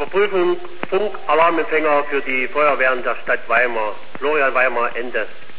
Überprüfung Funkalarmempfänger für die Feuerwehren der Stadt Weimar. Florian Weimar, Ende.